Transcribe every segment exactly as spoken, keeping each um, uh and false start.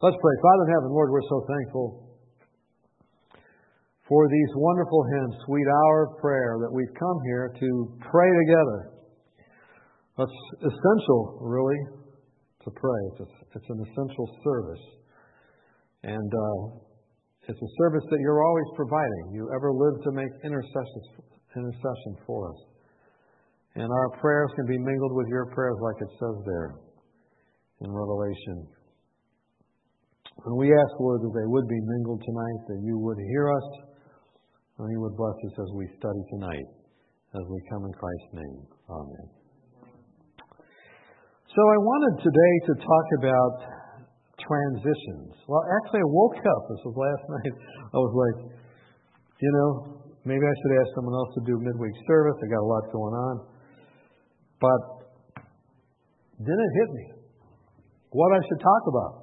Let's pray. Father in heaven, Lord, we're so thankful for these wonderful hymns, sweet hour of prayer, that we've come here to pray together. It's essential, really, to pray. It's, a, it's an essential service. And uh, it's a service that you're always providing. You ever live to make intercession, intercession for us. And our prayers can be mingled with your prayers like it says there in Revelation. And we ask, Lord, that they would be mingled tonight, that you would hear us, and you would bless us as we study tonight, as we come in Christ's name. Amen. So I wanted today to talk about transitions. Well, actually, I woke up. This was last night. I was like, you know, maybe I should ask someone else to do midweek service. I got a lot going on. But then it hit me what I should talk about.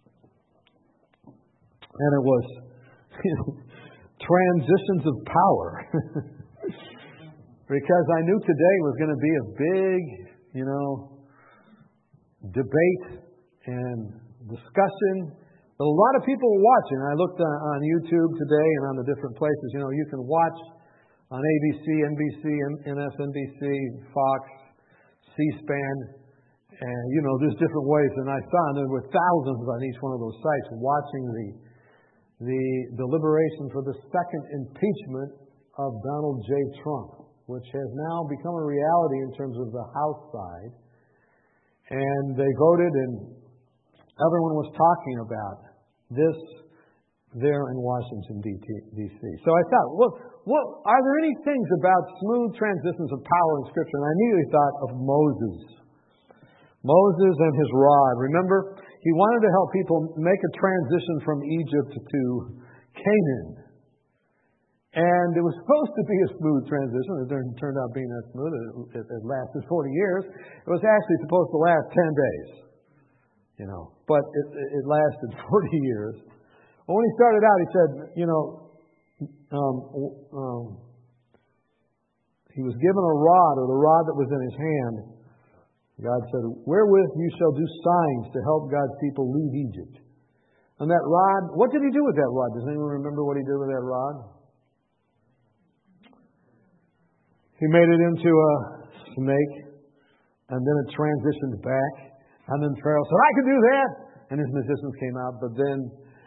And it was you know, transitions of power. Because I knew today was going to be a big, you know, debate and discussion. But a lot of people were watching. I looked on, on YouTube today and on the different places. You know, you can watch on A B C, N B C, M S N B C, Fox, C-SPAN. And, you know, there's different ways. And I saw, and there were thousands on each one of those sites watching the the deliberation for the second impeachment of Donald J. Trump, which has now become a reality in terms of the House side. And they voted, and everyone was talking about this there in Washington, D C So I thought, well, well, are there any things about smooth transitions of power in Scripture? And I immediately thought of Moses. Moses and his rod. Remember, he wanted to help people make a transition from Egypt to Canaan. And it was supposed to be a smooth transition. It turned out being that smooth. It, it, it lasted forty years. It was actually supposed to last ten days. You know, but it, it lasted forty years. But when he started out, he said, you know, um, um, he was given a rod, or the rod that was in his hand. God said, wherewith you shall do signs to help God's people leave Egypt. And that rod, what did he do with that rod? Does anyone remember what he did with that rod? He made it into a snake, and then it transitioned back. And then Pharaoh said, I can do that. And his magicians came out, but then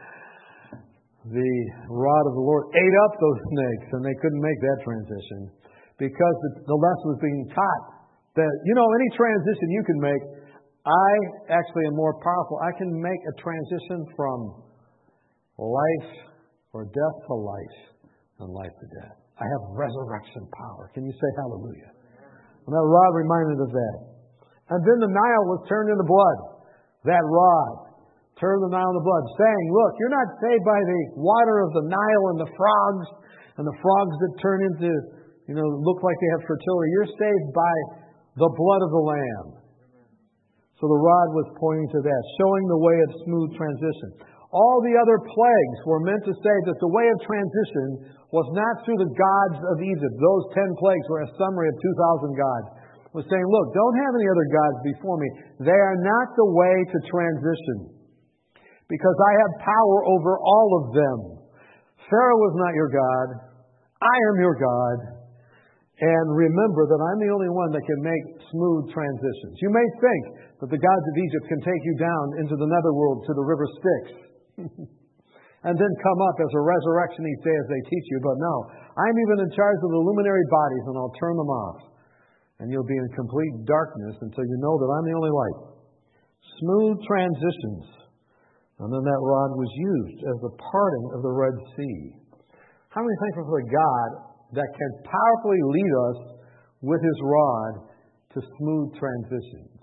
the rod of the Lord ate up those snakes, and they couldn't make that transition because the, the lesson was being taught. That, you know, any transition you can make, I actually am more powerful. I can make a transition from life or death to life and life to death. I have resurrection power. Can you say hallelujah? And that rod reminded of that. And then the Nile was turned into blood. That rod turned the Nile into blood, saying, look, you're not saved by the water of the Nile and the frogs and the frogs that turn into, you know, look like they have fertility. You're saved by the blood of the Lamb. So the rod was pointing to that, showing the way of smooth transition. All the other plagues were meant to say that the way of transition was not through the gods of Egypt. Those ten plagues were a summary of two thousand gods. It was saying, look, don't have any other gods before me. They are not the way to transition, because I have power over all of them. Pharaoh was not your God. I am your God. And remember that I'm the only one that can make smooth transitions. You may think that the gods of Egypt can take you down into the netherworld to the river Styx and then come up as a resurrection each day as they teach you. But no, I'm even in charge of the luminary bodies, and I'll turn them off. And you'll be in complete darkness until you know that I'm the only light. Smooth transitions. And then that rod was used as the parting of the Red Sea. How many thankful for the God that can powerfully lead us with His rod to smooth transitions?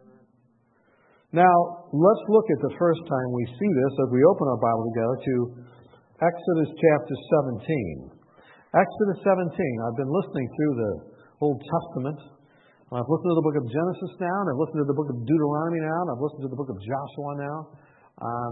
Now, let's look at the first time we see this as we open our Bible together to Exodus chapter seventeen. Exodus seventeen. I've been listening through the Old Testament. I've listened to the book of Genesis now, and I've listened to the book of Deuteronomy now, and I've listened to the book of Joshua now. Um,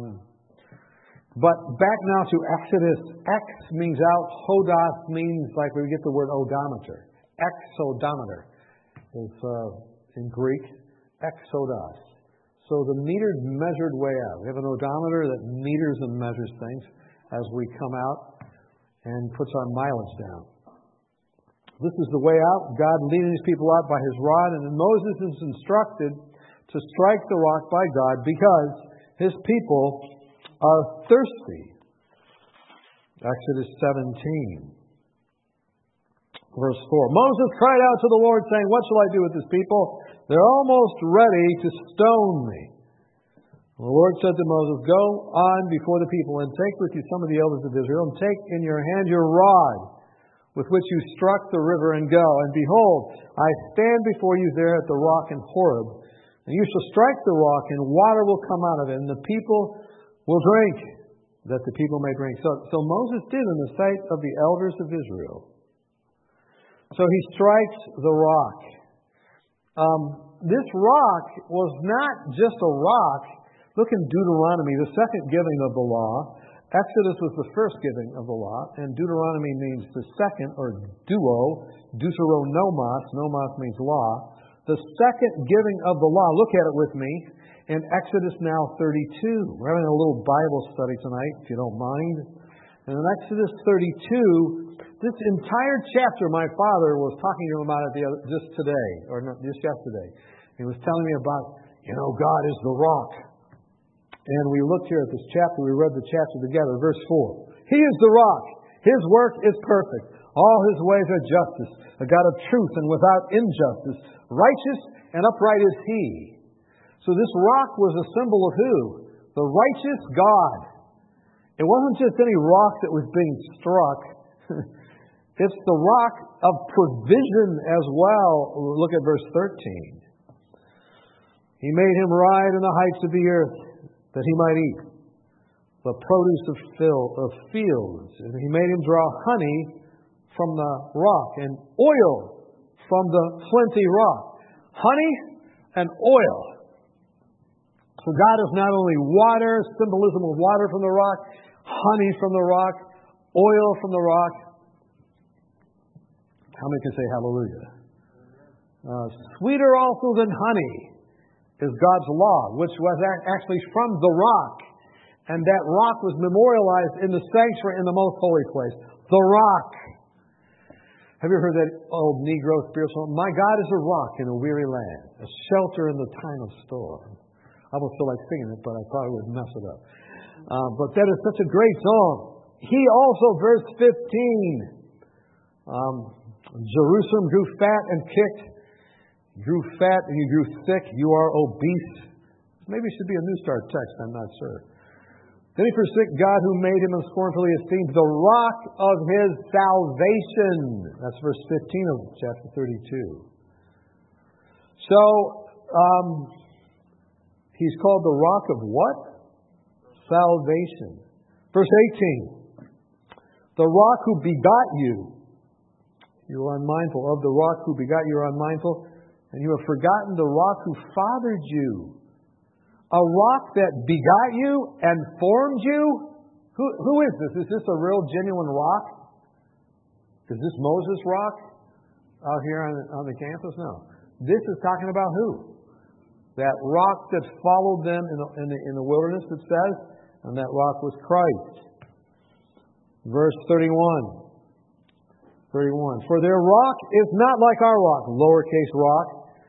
But back now to Exodus. Ex means out. Hodos means like we get the word odometer. Exodometer is uh, in Greek. Exodos. So the metered, measured way out. We have an odometer that meters and measures things as we come out and puts our mileage down. This is the way out. God leading His people out by His rod. And then Moses is instructed to strike the rock by God because His people are thirsty. Exodus seventeen, verse four. Moses cried out to the Lord, saying, "What shall I do with this people? They're almost ready to stone me." The Lord said to Moses, "Go on before the people and take with you some of the elders of Israel, and take in your hand your rod with which you struck the river, and go. And behold, I stand before you there at the rock in Horeb, and you shall strike the rock, and water will come out of it, and the people will drink, that the people may drink." So, so Moses did in the sight of the elders of Israel. So he strikes the rock. Um, this rock was not just a rock. Look in Deuteronomy, the second giving of the law. Exodus was the first giving of the law, and Deuteronomy means the second, or duo, deuteronomos, nomos means law. The second giving of the law. Look at it with me in Exodus now thirty-two. We're having a little Bible study tonight, if you don't mind. And in Exodus thirty-two, this entire chapter my father was talking to him about it the other, just today, or not, just yesterday. He was telling me about, you know, God is the rock. And we looked here at this chapter, we read the chapter together, verse four. He is the rock. His work is perfect. All His ways are justice, a God of truth and without injustice. Righteous and upright is He. So this rock was a symbol of who? The righteous God. It wasn't just any rock that was being struck. It's the rock of provision as well. Look at verse thirteen. He made him ride in the heights of the earth, that he might eat the produce of, fill, of fields. And He made him draw honey from the rock, and oil from the flinty rock. Honey and oil. So God is not only water, symbolism of water from the rock, honey from the rock, oil from the rock. How many can say hallelujah? Uh, sweeter also than honey is God's law, which was actually from the rock. And that rock was memorialized in the sanctuary in the most holy place. The rock. Have you heard that old Negro spiritual? My God is a rock in a weary land, a shelter in the time of storm. I almost feel like singing it, but I probably would mess it up. Uh, but that is such a great song. He also, verse fifteen, um, Jerusalem grew fat and kicked. Grew fat and you grew thick. You are obese. Maybe it should be a New Start text. I'm not sure. Then he forsook God who made him and scornfully esteemed the rock of his salvation. That's verse fifteen of chapter thirty-two. So, um, he's called the rock of what? Salvation. Verse eighteen. The rock who begot you. You are unmindful of the rock who begot you. You are unmindful. And you have forgotten the rock who fathered you. A rock that begot you and formed you? Who, who is this? Is this a real, genuine rock? Is this Moses' rock out here on, on the campus? No. This is talking about who? That rock that followed them in the, in the, in the wilderness, it says, and that rock was Christ. Verse thirty-one. thirty-one. For their rock is not like our rock, lowercase rock,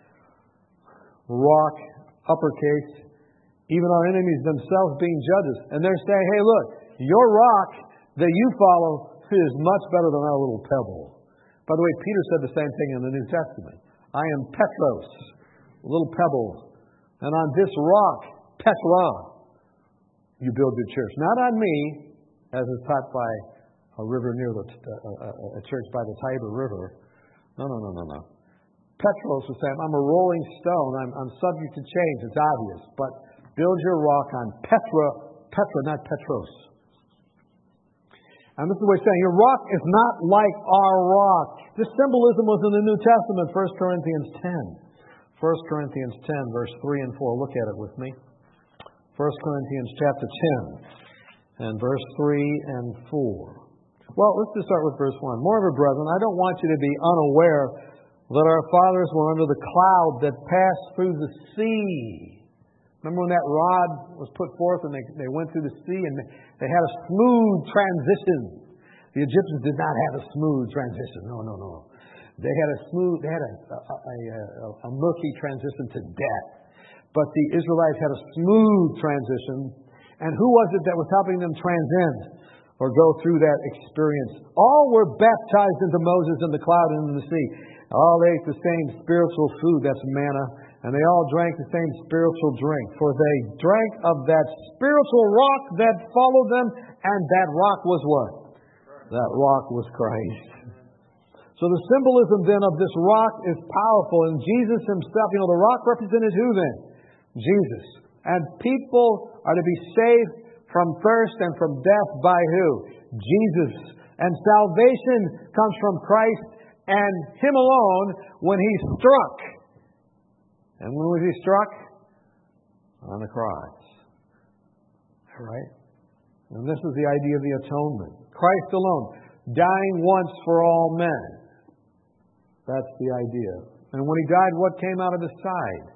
rock, uppercase, even our enemies themselves being judges. And they're saying, hey, look, your rock that you follow is much better than our little pebble. By the way, Peter said the same thing in the New Testament. I am Petros, a little pebble. And on this rock, Petra, you build your church. Not on me, as is taught by a river near the, uh, a, a church by the Tiber River. No, no, no, no, no. Petros was saying, I'm a rolling stone. I'm, I'm subject to change. It's obvious. But build your rock on Petra, Petra, not Petros. And this is what he's saying. Your rock is not like our rock. This symbolism was in the New Testament, First Corinthians ten. First Corinthians ten, verse three and four. Look at it with me. First Corinthians chapter ten and verse three and four. Well, let's just start with verse one. Moreover, brethren, I don't want you to be unaware that our fathers were under the cloud that passed through the sea. Remember when that rod was put forth and they, they went through the sea and they had a smooth transition. The Egyptians did not have a smooth transition. No, no, no. They had a smooth, they had a, a, a, a, a murky transition to death. But the Israelites had a smooth transition. And who was it that was helping them transcend or go through that experience? All were baptized into Moses in the cloud and in the sea. All ate the same spiritual food, that's manna, and they all drank the same spiritual drink. For they drank of that spiritual rock that followed them, and that rock was what? That rock was Christ. So the symbolism then of this rock is powerful. And Jesus himself, you know, the rock represented who then? Jesus. And people are to be saved from thirst and from death by who? Jesus. And salvation comes from Christ and Him alone when He struck. And when was He struck? On the cross. All right? And this is the idea of the atonement. Christ alone, dying once for all men. That's the idea. And when He died, what came out of His side?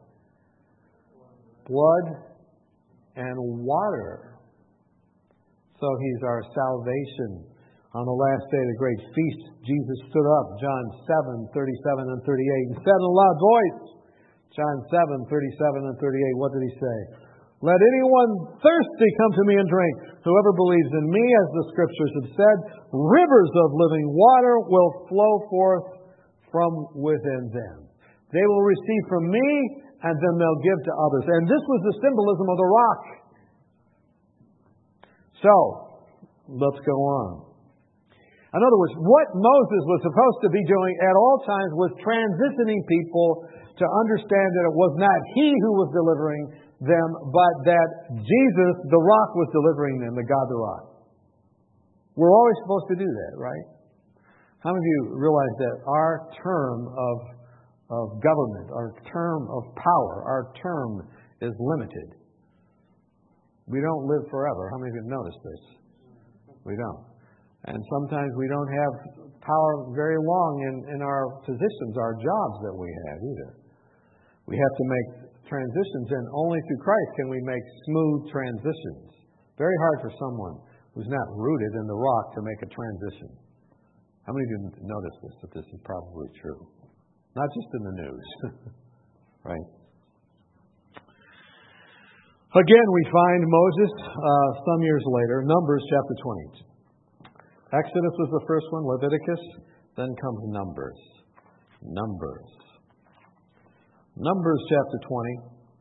Blood and water. So He's our salvation. On the last day of the great feast, Jesus stood up, John seven, thirty-seven and thirty-eight, and said in a loud voice, John seven, thirty-seven and thirty-eight, what did He say? Let anyone thirsty come to me and drink. Whoever believes in me, as the Scriptures have said, rivers of living water will flow forth from within them. They will receive from me, and then they'll give to others. And this was the symbolism of the rock. So, let's go on. In other words, what Moses was supposed to be doing at all times was transitioning people to understand that it was not he who was delivering them, but that Jesus, the rock, was delivering them, the God the rock. We're always supposed to do that, right? How many of you realize that our term of, of government, our term of power, our term is limited? We don't live forever. How many of you have noticed this? We don't. And sometimes we don't have power very long in, in our positions, our jobs that we have either. We have to make transitions, and only through Christ can we make smooth transitions. Very hard for someone who's not rooted in the rock to make a transition. How many of you notice this, that this is probably true? Not just in the news. Right? Again, we find Moses uh, some years later, Numbers chapter twenty. Exodus was the first one, Leviticus, then comes Numbers. Numbers. Numbers chapter twenty.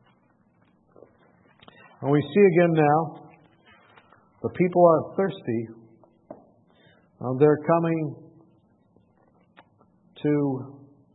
And we see again now, the people are thirsty. Um, they're coming to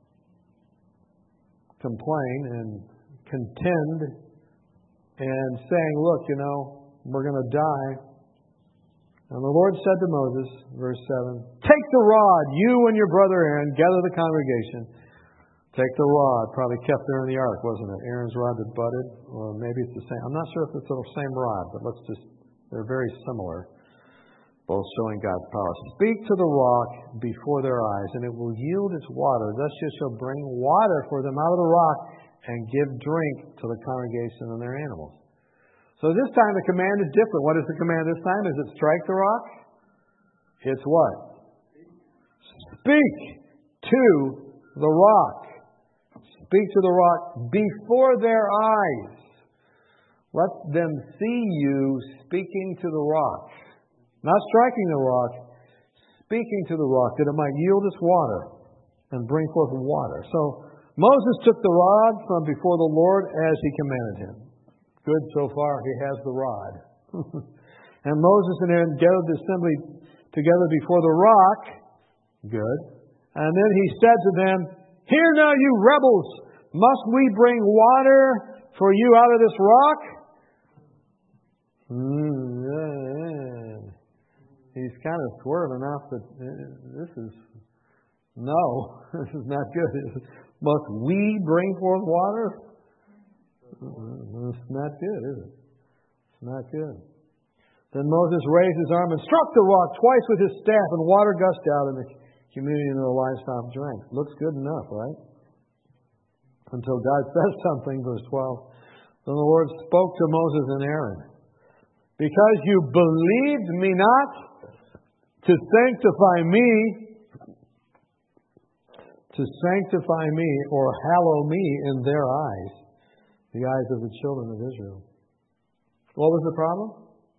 complain and contend and saying, look, you know, we're going to die. And the Lord said to Moses, verse seven, take the rod, you and your brother Aaron, gather the congregation. Take the rod, probably kept there in the ark, wasn't it? Aaron's rod that budded, or maybe it's the same. I'm not sure if it's the same rod, but let's just, they're very similar, both showing God's power. Speak to the rock before their eyes, and it will yield its water. Thus you shall bring water for them out of the rock and give drink to the congregation and their animals. So this time the command is different. What is the command this time? Is it strike the rock? It's what? Speak to the rock. Speak to the rock before their eyes. Let them see you speaking to the rock. Not striking the rock, speaking to the rock, that it might yield its water and bring forth water. So Moses took the rod from before the Lord as He commanded him. Good so far, he has the rod. And Moses and Aaron gathered the assembly together before the rock. Good. And then he said to them, hear now, you rebels, must we bring water for you out of this rock? Mm, yeah. He's kind of swerving off, but this is, no, this is not good. Must we bring forth water? It's not good, is it? It's not good. Then Moses raised his arm and struck the rock twice with his staff, and water gushed out, and the community and the livestock drank. Looks good enough, right? Until God says something, verse twelve. Then the Lord spoke to Moses and Aaron. Because you believed me not to sanctify me, to sanctify me or hallow me in their eyes, the eyes of the children of Israel. What was the problem?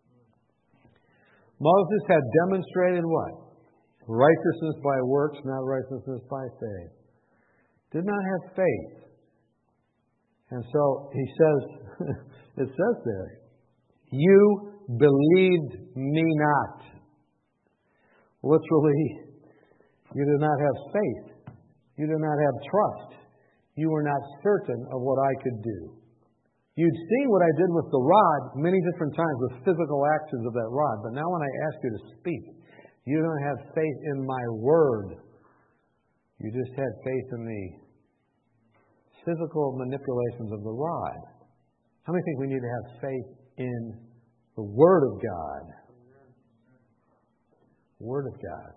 Moses had demonstrated what? Righteousness by works, not righteousness by faith. Did not have faith. And so he says, it says there, you believed me not. Literally, you did not have faith. You did not have trust. You were not certain of what I could do. You'd seen what I did with the rod many different times with physical actions of that rod. But now when I ask you to speak, you don't have faith in my word. You just had faith in the physical manipulations of the rod. How many think we need to have faith in the Word of God? Word of God.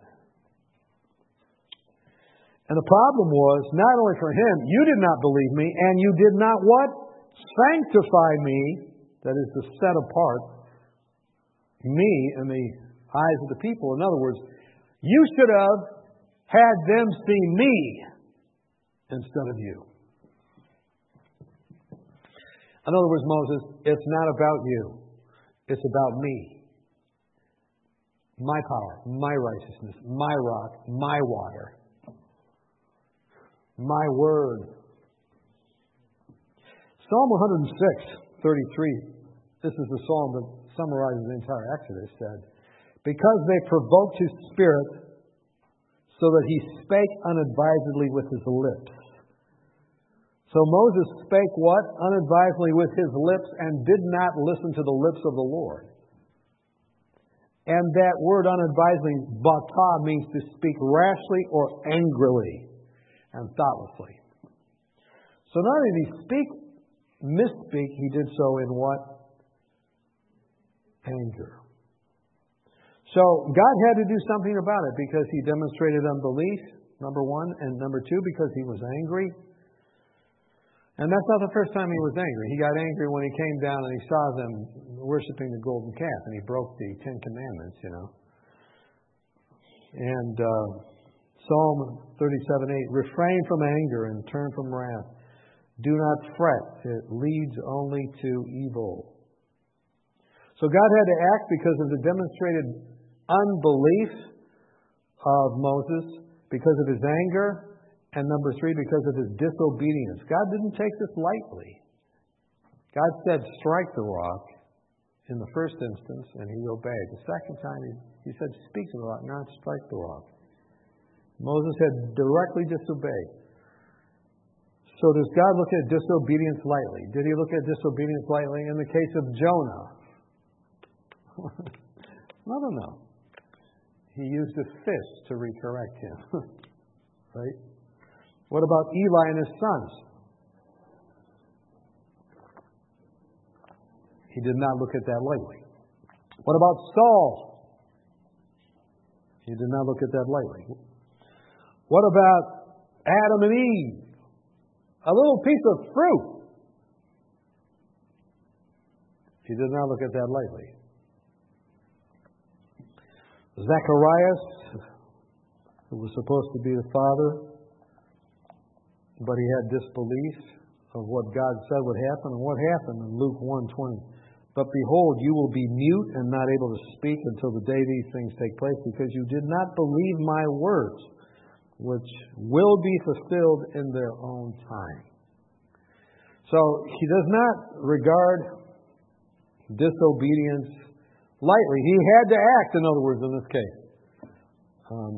And the problem was, not only for him, you did not believe me, and you did not what? Sanctify me, that is to set apart me in the eyes of the people. In other words, you should have had them see me instead of you. In other words, Moses, it's not about you. It's about me. My power, my righteousness, my rock, my water, my word. Psalm one hundred six, thirty-three, this is the psalm that summarizes the entire Exodus, said, because they provoked his spirit so that he spake unadvisedly with his lips. So Moses spake what? Unadvisedly with his lips and did not listen to the lips of the Lord. And that word unadvisedly, bata, means to speak rashly or angrily and thoughtlessly. So not only did he speak, misspeak, he did so in what? Anger. So God had to do something about it because he demonstrated unbelief, number one, and number two, because he was angry. And that's not the first time he was angry. He got angry when he came down and he saw them worshiping the golden calf, and he broke the Ten Commandments, you know. And uh, Psalm thirty-seven eight, refrain from anger and turn from wrath. Do not fret. It leads only to evil. So God had to act because of the demonstrated unbelief of Moses, because of his anger, and number three, because of his disobedience. God didn't take this lightly. God said, strike the rock in the first instance, and he obeyed. The second time, he, he said, speak to the rock, not strike the rock. Moses had directly disobeyed. So does God look at disobedience lightly? Did he look at disobedience lightly in the case of Jonah? No, no, no. He used a fish to recorrect him. Right? What about Eli and his sons? He did not look at that lightly. What about Saul? He did not look at that lightly. What about Adam and Eve? A little piece of fruit. He did not look at that lightly. Zacharias, who was supposed to be the father, but he had disbelief of what God said would happen. And what happened in Luke one twenty? But behold, you will be mute and not able to speak until the day these things take place, because you did not believe my words, which will be fulfilled in their own time. So he does not regard disobedience lightly. He had to act, in other words, in this case. Um,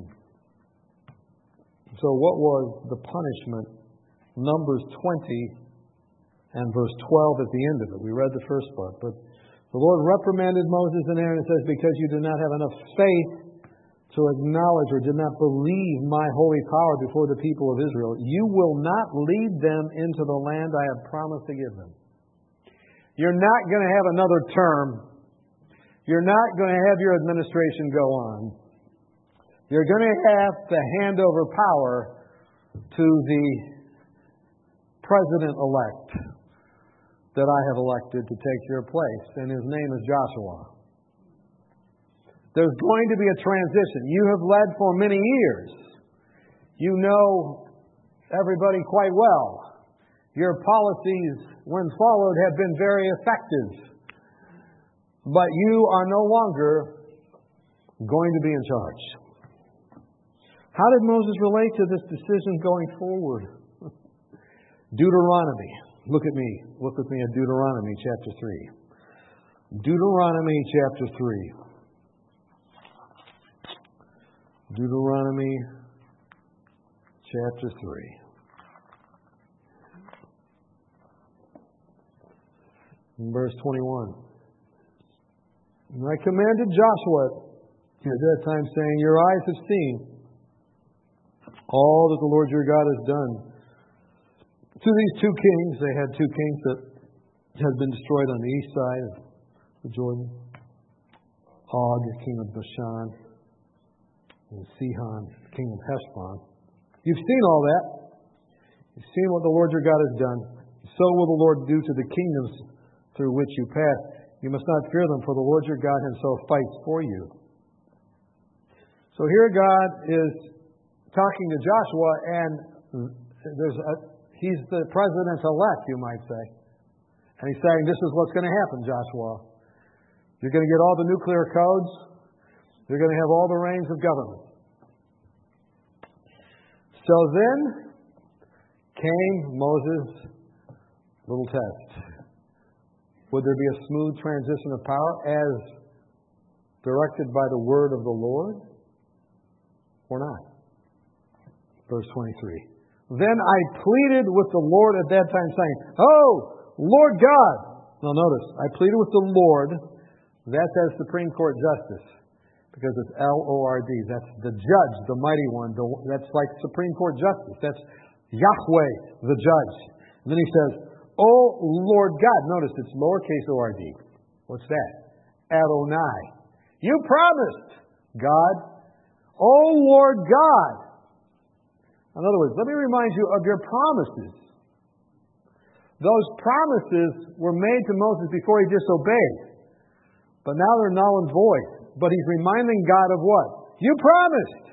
so what was the punishment? Numbers twenty and verse twelve at the end of it. We read the first part. But the Lord reprimanded Moses and Aaron and says, because you did not have enough faith to acknowledge or did not believe my holy power before the people of Israel, you will not lead them into the land I have promised to give them. You're not going to have another term. You're not going to have your administration go on. You're going to have to hand over power to the president-elect that I have elected to take your place, and his name is Joshua. There's going to be a transition. You have led for many years. You know everybody quite well. Your policies, when followed, have been very effective. But you are no longer going to be in charge. How did Moses relate to this decision going forward? Deuteronomy. Look at me. Look with me at Deuteronomy chapter three. Deuteronomy chapter three. Deuteronomy chapter three. Verse twenty-one. And I commanded Joshua at that time, saying, your eyes have seen all that the Lord your God has done to these two kings. They had two kings that had been destroyed on the east side of the Jordan. Og, king of Bashan, and Sihon, king of Heshbon. You've seen all that. You've seen what the Lord your God has done. So will the Lord do to the kingdoms through which you pass. You must not fear them, for the Lord your God himself fights for you. So here God is talking to Joshua, and there's a, he's the president-elect, you might say. And he's saying, this is what's going to happen, Joshua. You're going to get all the nuclear codes. You're going to have all the reins of government. So then came Moses' little test. Would there be a smooth transition of power as directed by the word of the Lord? Or not? Verse twenty-three. Then I pleaded with the Lord at that time, saying, oh, Lord God. Now notice, I pleaded with the Lord. That's as Supreme Court Justice. Because it's L O R D. That's the judge, the mighty one. The, that's like Supreme Court Justice. That's Yahweh, the judge. And then he says, oh, Lord God. Notice it's lowercase O R D. What's that? Adonai. You promised, God. Oh, Lord God. In other words, let me remind you of your promises. Those promises were made to Moses before he disobeyed. But now they're null and void. But he's reminding God of what? You promised.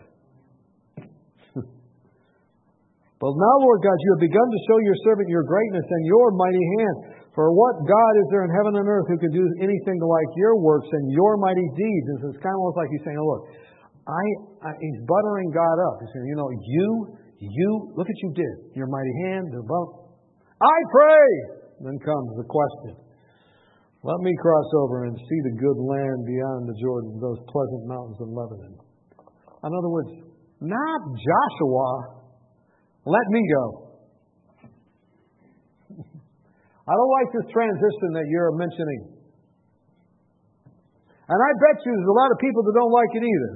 But now, Lord God, you have begun to show your servant your greatness and your mighty hand. For what God is there in heaven and earth who can do anything like your works and your mighty deeds? And so it's kind of almost like he's saying, oh, look, I, I, he's buttering God up. He's saying, you know, you, you, look what you did. Your mighty hand, the bump. I pray. Then comes the question. Let me cross over and see the good land beyond the Jordan, those pleasant mountains of Lebanon. In other words, not Joshua. Let me go. I don't like this transition that you're mentioning. And I bet you there's a lot of people that don't like it either.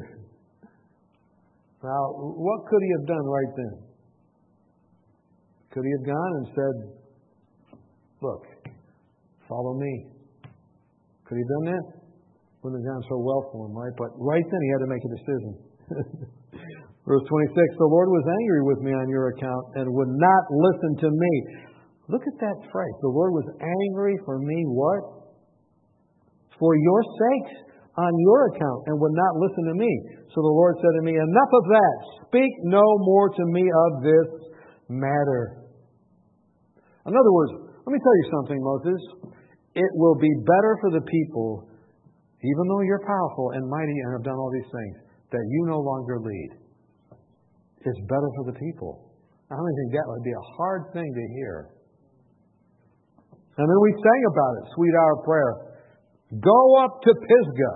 Now, what could he have done right then? Could he have gone and said, look, follow me? Could he have done that? Wouldn't have gone so well for him, right? But right then he had to make a decision. Verse twenty-six, the Lord was angry with me on your account and would not listen to me. Look at that phrase. The Lord was angry for me, what? For your sakes, on your account, and would not listen to me. So the Lord said to me, enough of that. Speak no more to me of this matter. In other words, let me tell you something, Moses. It will be better for the people, even though you're powerful and mighty and have done all these things, that you no longer lead. It's better for the people. I don't think that would be a hard thing to hear. And then we sang about it, sweet hour prayer. Go up to Pisgah.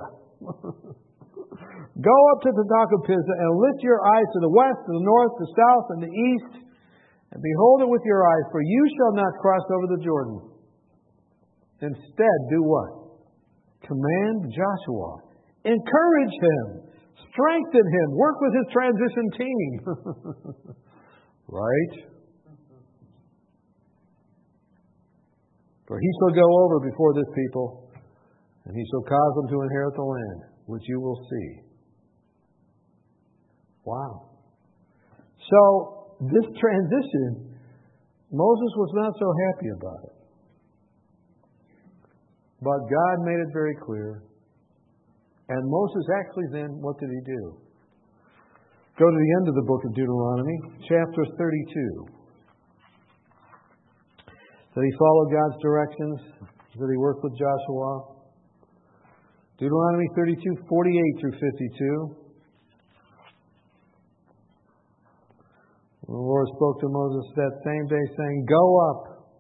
Go up to the dock of Pisgah and lift your eyes to the west, to the north, the south, and the east, and behold it with your eyes, for you shall not cross over the Jordan. Instead, do what? Command Joshua. Encourage him. Strengthen him. Work with his transition team. Right? For he shall go over before this people, and he shall cause them to inherit the land, which you will see. Wow. So, this transition, Moses was not so happy about it. But God made it very clear. And Moses actually then, what did he do? Go to the end of the book of Deuteronomy, chapter thirty-two. Did he follow God's directions? Did he work with Joshua? Deuteronomy thirty-two, forty-eight through fifty-two. The Lord spoke to Moses that same day, saying, Go up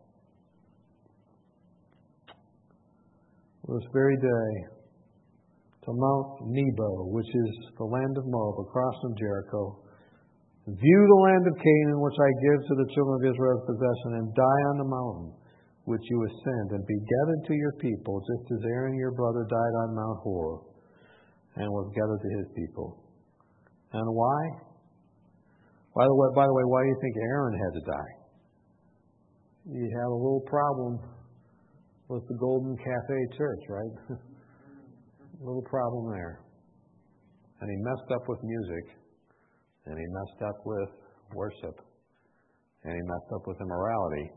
this very day to Mount Nebo, which is the land of Moab, across from Jericho. View the land of Canaan, which I give to the children of Israel as possession, and die on the mountain which you ascend, and be gathered to your people, just as Aaron your brother died on Mount Hor, and was gathered to his people. And why? By the way, by the way, why do you think Aaron had to die? You had a little problem with the Golden Cafe Church, right? A little problem there. And he messed up with music, and he messed up with worship, and he messed up with immorality.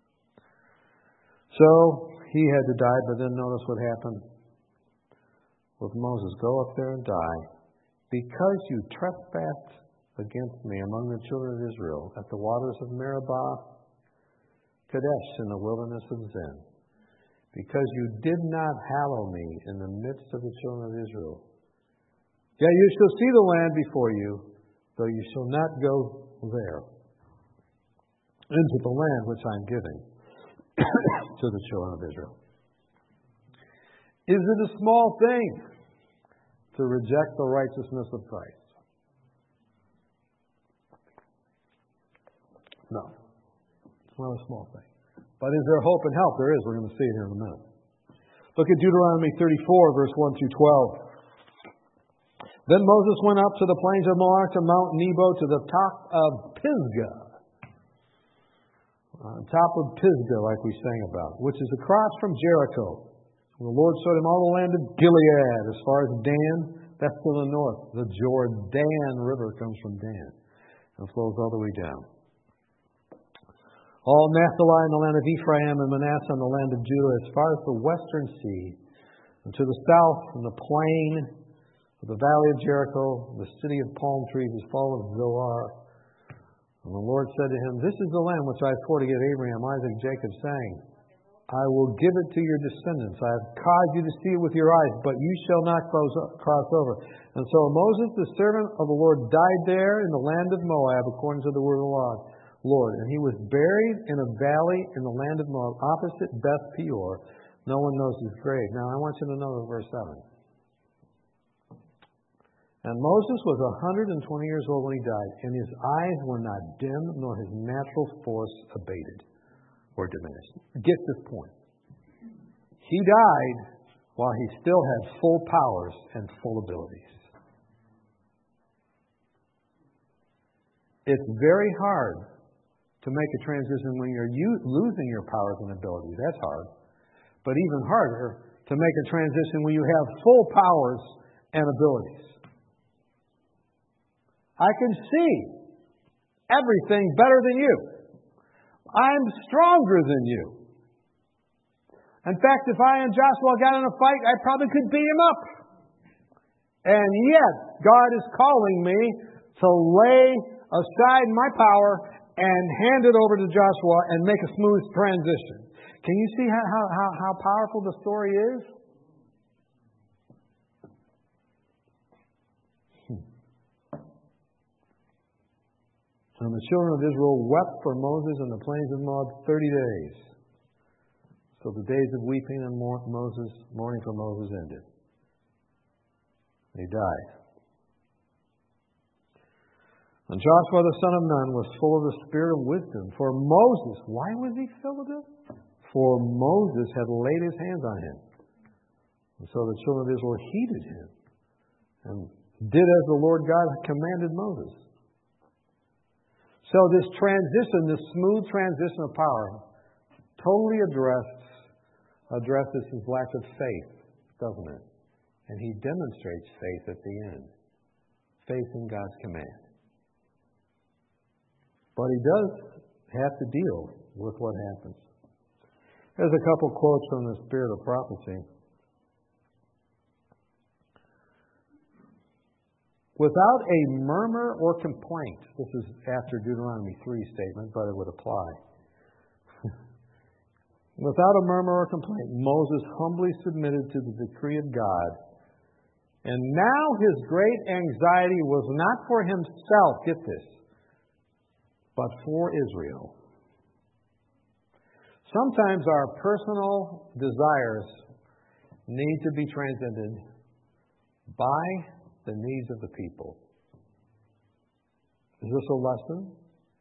So he had to die, but then notice what happened with Moses. Go up there and die, because you trespassed against me among the children of Israel at the waters of Meribah, Kadesh in the wilderness of Zin, because you did not hallow me in the midst of the children of Israel. Yet you shall see the land before you, though you shall not go there, into the land which I am giving to the children of Israel. Is it a small thing to reject the righteousness of Christ? No. It's not a small thing. But is there hope and help? There is. We're going to see it here in a minute. Look at Deuteronomy thirty-four, verse one through twelve. Then Moses went up to the plains of Moab, to Mount Nebo, to the top of Pisgah. On top of Pisgah, like we sang about, which is across from Jericho. The Lord showed him all the land of Gilead, as far as Dan. That's to the north. The Jordan River comes from Dan and flows all the way down. All Naphtali in the land of Ephraim, and Manasseh in the land of Judah, as far as the western sea, and to the south, in the plain of the valley of Jericho, the city of palm trees, as far as Zoar. And the Lord said to him, This is the land which I swore to give Abraham, Isaac, Jacob, saying, I will give it to your descendants. I have caused you to see it with your eyes, but you shall not cross over. And so Moses, the servant of the Lord, died there in the land of Moab, according to the word of the Lord. And he was buried in a valley in the land of Moab, opposite Beth Peor. No one knows his grave. Now I want you to know verse seven. And Moses was one hundred twenty years old when he died, and his eyes were not dim, nor his natural force abated or diminished. Get this point. He died while he still had full powers and full abilities. It's very hard to make a transition when you're losing your powers and abilities. That's hard. But even harder to make a transition when you have full powers and abilities. I can see everything better than you. I'm stronger than you. In fact, if I and Joshua got in a fight, I probably could beat him up. And yet, God is calling me to lay aside my power and hand it over to Joshua and make a smooth transition. Can you see how, how, how powerful the story is? And the children of Israel wept for Moses in the plains of Moab thirty days. So the days of weeping and Moses, mourning for Moses ended. He died. And Joshua the son of Nun was full of the spirit of wisdom. For Moses, why was he filled with it? For Moses had laid his hands on him. And so the children of Israel heeded him and did as the Lord God commanded Moses. So this transition, this smooth transition of power, totally addressed, addresses his lack of faith, doesn't it? And he demonstrates faith at the end. Faith in God's command. But he does have to deal with what happens. There's a couple quotes from the Spirit of Prophecy. Without a murmur or complaint, this is after Deuteronomy three statement, but it would apply. Without a murmur or complaint, Moses humbly submitted to the decree of God. And now his great anxiety was not for himself, get this, but for Israel. Sometimes our personal desires need to be transcended by the needs of the people. Is this a lesson?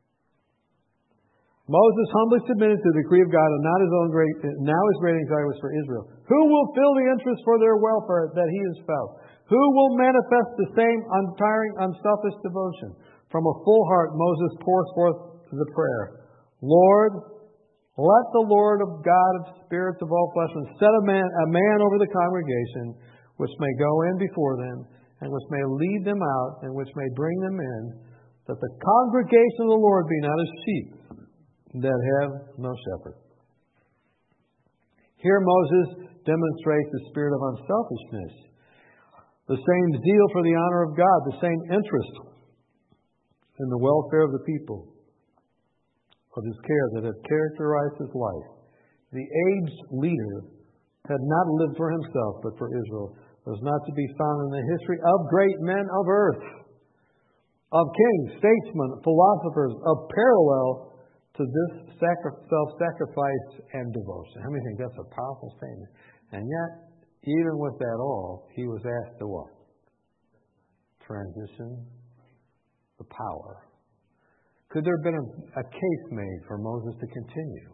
Moses humbly submitted to the decree of God, and not his own great. Now his great anxiety was for Israel. Who will feel the interest for their welfare that he has felt? Who will manifest the same untiring, unselfish devotion? From a full heart, Moses pours forth the prayer: Lord, let the Lord of God of spirits of all flesh set a man, a man over the congregation, which may go in before them, and which may lead them out, and which may bring them in, that the congregation of the Lord be not as sheep that have no shepherd. Here Moses demonstrates the spirit of unselfishness, the same zeal for the honor of God, the same interest in the welfare of the people, of his care that had characterized his life. The aged leader had not lived for himself, but for Israel. Was not to be found in the history of great men of earth, of kings, statesmen, philosophers, of parallel to this self-sacrifice and devotion. How many think that's a powerful statement? And yet, even with that all, he was asked to what? Transition the power. Could there have been a, a case made for Moses to continue?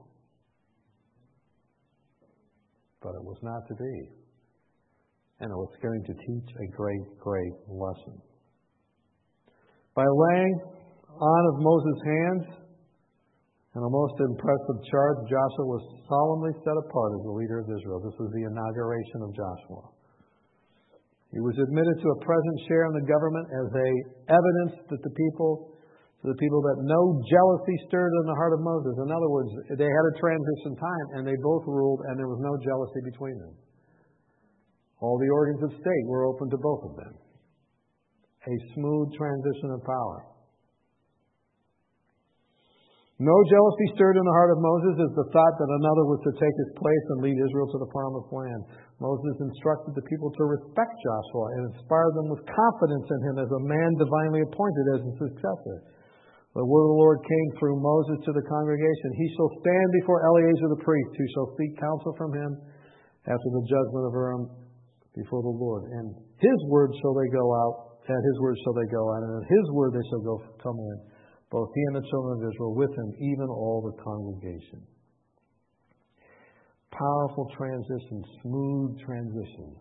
But it was not to be. And it was going to teach a great, great lesson. By laying on of Moses' hands and a most impressive charge, Joshua was solemnly set apart as the leader of Israel. This was the inauguration of Joshua. He was admitted to a present share in the government as a evidence that the people, to the people that no jealousy stirred in the heart of Moses. In other words, they had a transition time and they both ruled and there was no jealousy between them. All the organs of state were open to both of them. A smooth transition of power. No jealousy stirred in the heart of Moses as the thought that another was to take his place and lead Israel to the promised land. Moses instructed the people to respect Joshua and inspire them with confidence in him as a man divinely appointed as his successor. The word of the Lord came through Moses to the congregation. He shall stand before Eleazar the priest, who shall seek counsel from him after the judgment of Urim before the Lord. And his word shall they go out, at his word shall they go out, and at his word they shall go come in, both he and the children of Israel, with him, even all the congregation. Powerful transition, smooth transition.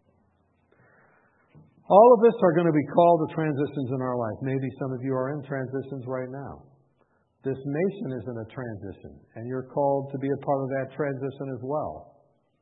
All of us are going to be called to transitions in our life. Maybe some of you are in transitions right now. This nation is in a transition, and you're called to be a part of that transition as well.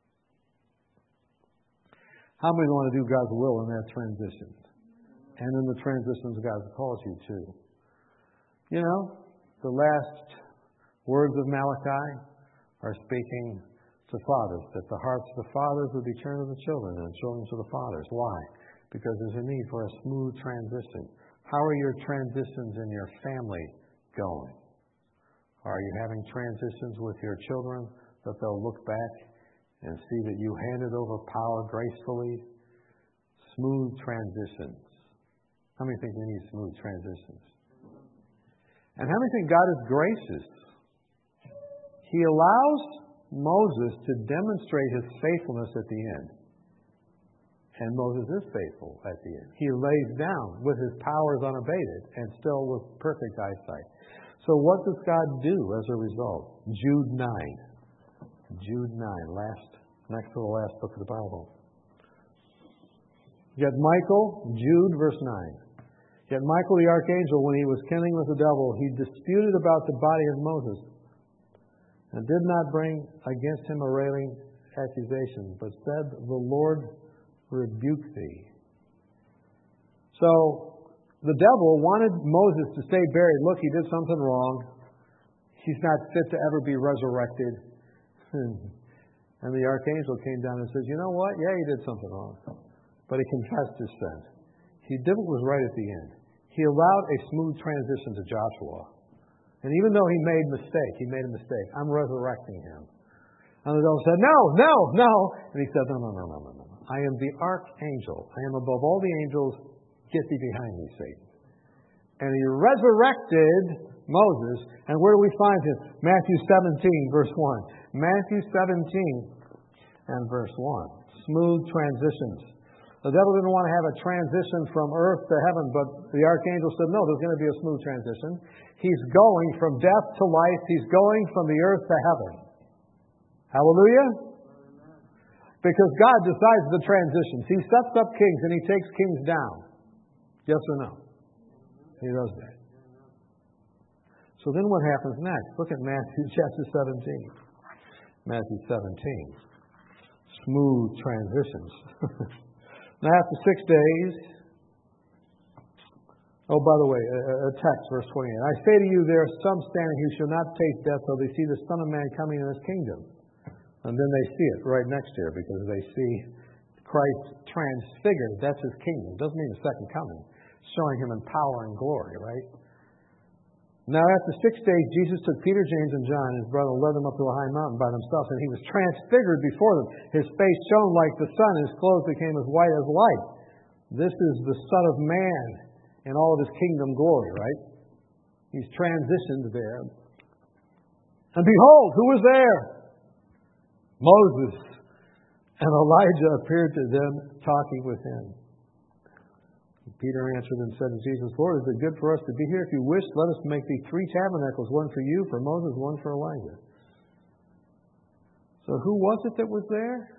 How many want to do God's will in that transition? And in the transitions God calls you to. You know, the last words of Malachi are speaking to fathers, that the hearts of the fathers would be turned to the children and the children to the fathers. Why? Because there's a need for a smooth transition. How are your transitions in your family going? Are you having transitions with your children that they'll look back and see that you handed over power gracefully? Smooth transitions. How many think we need smooth transitions? And how many think God is gracious? He allows Moses to demonstrate his faithfulness at the end. And Moses is faithful at the end. He lays down with his powers unabated and still with perfect eyesight. So what does God do as a result? Jude nine. Jude nine, last next to the last book of the Bible. Yet Michael, Jude, verse nine. Yet Michael the archangel, when he was contending with the devil, he disputed about the body of Moses, and did not bring against him a railing accusation, but said, "The Lord rebuke thee." So the devil wanted Moses to stay buried. Look, he did something wrong. He's not fit to ever be resurrected. And the archangel came down and says, you know what? Yeah, he did something wrong. But he confessed his sin. He did what was right at the end. He allowed a smooth transition to Joshua. And even though he made a mistake, he made a mistake. I'm resurrecting him. And the devil said, no, no, no. And he said, no, no, no, no, no, no. I am the archangel. I am above all the angels. Get thee behind me, Satan. And he resurrected Moses. And where do we find him? Matthew seventeen, verse one. Matthew seventeen and verse one. Smooth transitions. The devil didn't want to have a transition from earth to heaven, but the archangel said, no, there's going to be a smooth transition. He's going from death to life. He's going from the earth to heaven. Hallelujah? Because God decides the transitions. He sets up kings and he takes kings down. Yes or no? He does that. So then what happens next? Look at Matthew chapter seventeen. Matthew seventeen. Smooth transitions. Now after six days, oh, by the way, a, a text, verse twenty-eight. I say to you, there are some standing who shall not taste death till they see the Son of Man coming in his kingdom. And then they see it right next here because they see Christ transfigured. That's his kingdom. Doesn't mean the second coming. Showing him in power and glory, right? Now after six days, Jesus took Peter, James, and John, his brother, and led them up to a high mountain by themselves. And he was transfigured before them. His face shone like the sun, and his clothes became as white as light. This is the Son of Man in all of his kingdom glory, right? He's transitioned there. And behold, who was there? Moses and Elijah appeared to them, talking with him. Peter answered and said to Jesus, Lord, is it good for us to be here? If you wish, let us make thee three tabernacles, one for you, for Moses, one for Elijah. So who was it that was there?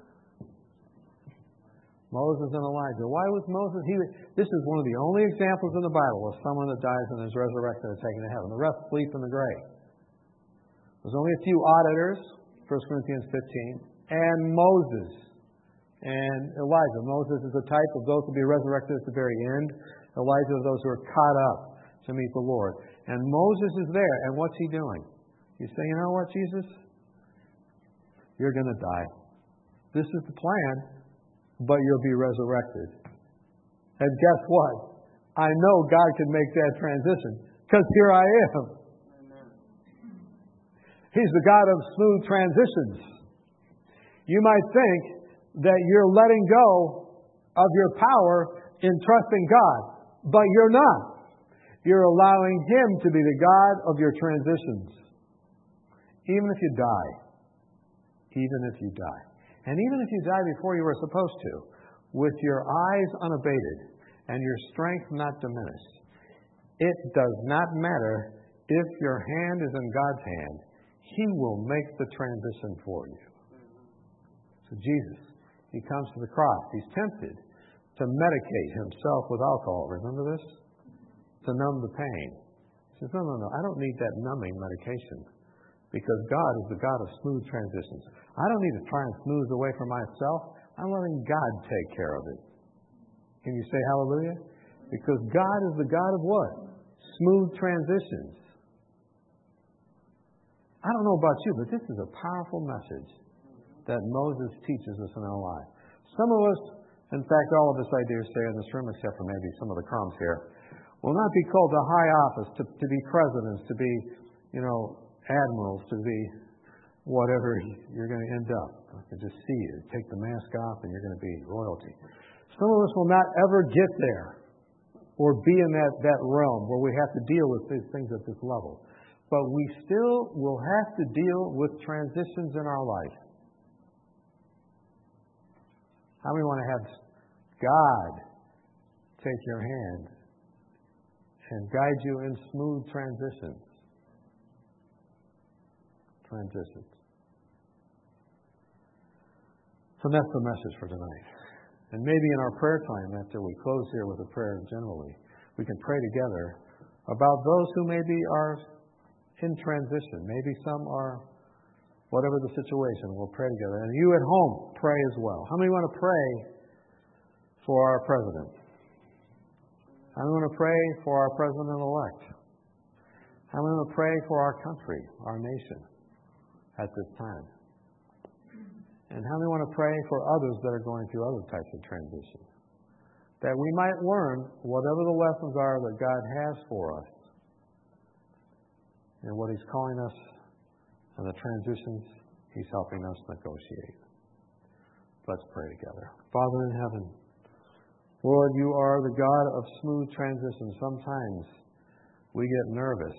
Moses and Elijah. Why was Moses? He, this is one of the only examples in the Bible of someone that dies and is resurrected and taken to heaven. The rest sleep in the grave. There's only a few auditors, First Corinthians fifteen, and Moses. And Elijah. Moses is a type of those who will be resurrected at the very end. Elijah is those who are caught up to meet the Lord. And Moses is there. And what's he doing? He's saying, you know what, Jesus? You're going to die. This is the plan, but you'll be resurrected. And guess what? I know God can make that transition because here I am. Amen. He's the God of smooth transitions. You might think that you're letting go of your power in trusting God. But you're not. You're allowing Him to be the God of your transitions. Even if you die. Even if you die. And even if you die before you were supposed to, with your eyes unabated and your strength not diminished, it does not matter if your hand is in God's hand. He will make the transition for you. So Jesus, He comes to the cross. He's tempted to medicate himself with alcohol. Remember this? To numb the pain. He says, no, no, no. I don't need that numbing medication because God is the God of smooth transitions. I don't need to try and smooth the way for myself. I'm letting God take care of it. Can you say hallelujah? Because God is the God of what? Smooth transitions. I don't know about you, but this is a powerful message that Moses teaches us in our life. Some of us, in fact, all of us, I dare say, in this room, except for maybe some of the crumbs here, will not be called to high office, to, to be presidents, to be, you know, admirals, to be whatever you're going to end up. I can just see you. Take the mask off and you're going to be royalty. Some of us will not ever get there or be in that, that realm where we have to deal with these things at this level. But we still will have to deal with transitions in our life. How many want to have God take your hand and guide you in smooth transitions? Transitions. So that's the message for tonight. And maybe in our prayer time, after we close here with a prayer generally, we can pray together about those who maybe are in transition. Maybe some are, whatever the situation, we'll pray together. And you at home, pray as well. How many want to pray for our president? How many want to pray for our president-elect? How many want to pray for our country, our nation, at this time? And how many want to pray for others that are going through other types of transitions? That we might learn whatever the lessons are that God has for us and what He's calling us and the transitions He's helping us negotiate. Let's pray together. Father in heaven, Lord, You are the God of smooth transitions. Sometimes we get nervous,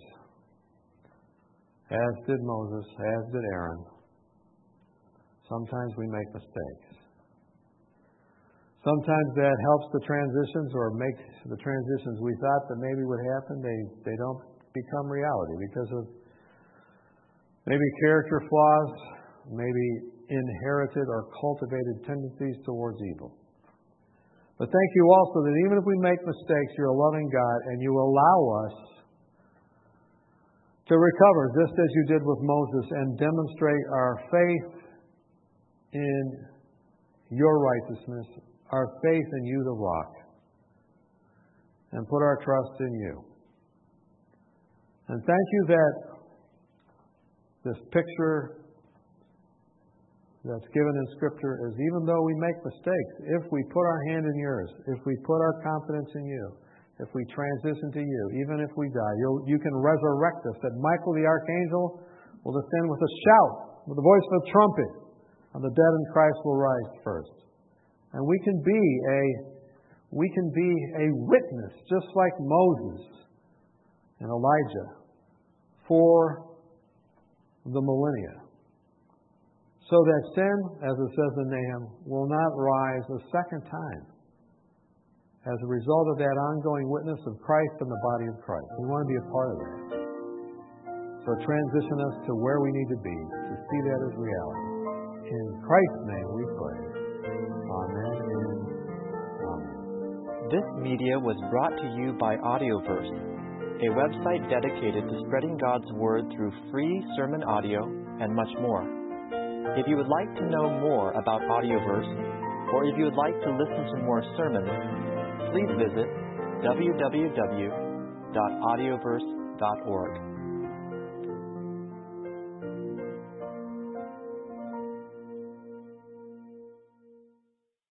as did Moses, as did Aaron. Sometimes we make mistakes. Sometimes that helps the transitions or makes the transitions we thought that maybe would happen, they, they don't become reality because of maybe character flaws, maybe inherited or cultivated tendencies towards evil. But thank You also that even if we make mistakes, You're a loving God and You allow us to recover just as You did with Moses and demonstrate our faith in Your righteousness, our faith in You, the rock, and put our trust in You. And thank You that this picture that's given in Scripture is even though we make mistakes, if we put our hand in Yours, if we put our confidence in You, if we transition to You, even if we die, you'll, You can resurrect us. That Michael the archangel will descend with a shout, with the voice of a trumpet, and the dead in Christ will rise first. And we can be a we can be a witness, just like Moses and Elijah, for the millennia. So that sin, as it says in Nahum, will not rise a second time as a result of that ongoing witness of Christ and the body of Christ. We want to be a part of that. So transition us to where we need to be to see that as reality. In Christ's name we pray. Amen and amen. This media was brought to you by Audioverse, a website dedicated to spreading God's Word through free sermon audio and much more. If you would like to know more about Audioverse, or if you would like to listen to more sermons, please visit w w w dot audioverse dot org.